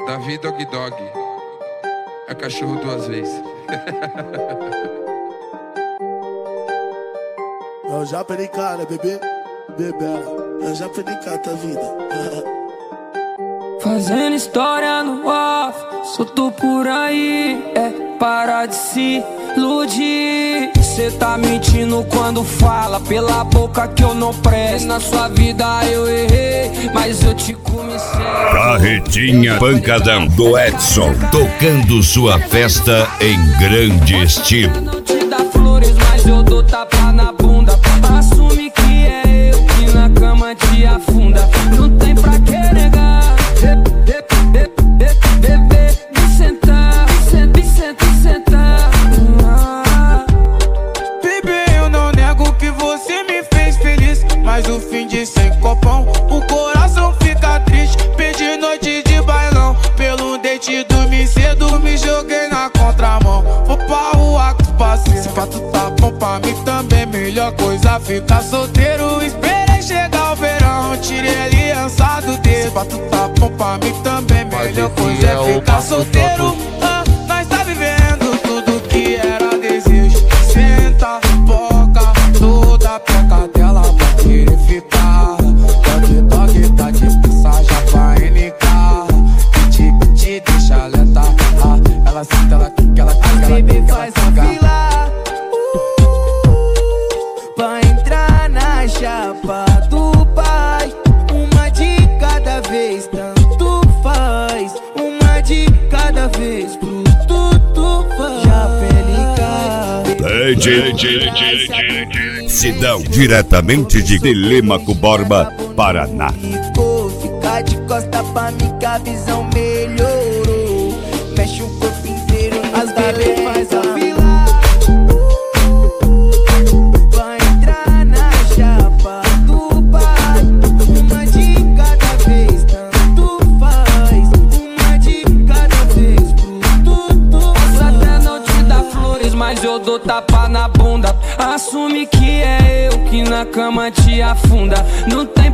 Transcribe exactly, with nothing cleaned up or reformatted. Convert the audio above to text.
Davi Dog Dog. É cachorro duas vezes. Eu já perdi cara, bebê, bebê. Eu já perdi cara, tá vida. Fazendo história no off, solto por aí, é para de se iludir. Cê tá mentindo quando fala pela boca que eu não presto. Na sua vida eu errei, mas eu te comecei. Carretinha Pancadão do Edson, tocando sua festa em grande estilo. Não te dá flores, mas eu dou tapa na bunda. Assume que é eu que na cama te afunda. Não tem pra que negar. Bebê, me sentar, me senta e sentar. Bebê, eu não nego que você me fez feliz, mas o fim de sem copão, o coração fica triste. Perdi noite de bailão, pelo date dormi cedo, me joguei na contramão. Vou pra rua com os parceiros, se fato tá bom pra mim também. Melhor coisa ficar solteiro, esperei chegar o verão, tirei a aliança do dedo. Se fato tá bom pra mim também, melhor coisa é ficar solteiro. Ah, nós tá vivendo tudo que era desejo. Senta, boca, toda a peca dela vai querer ficar. Dog, dog, tá de passagem pra N K. Te, te deixa lenta. Ah, ela senta, ela quica, ela quica, ela quica, ela quica. Pra entrar na chapa do pai, uma de cada vez, tanto faz. Uma de cada vez, pro tudo faz. Já pelica Sidão, diretamente de Telêmaco Borba, Paraná. Fica de costa pra mim que a visão melhorou. Mexe o corpo inteiro, as bebê faz a fila. Mas eu dou tapa na bunda. Assume que é eu que na cama te afunda. Não tem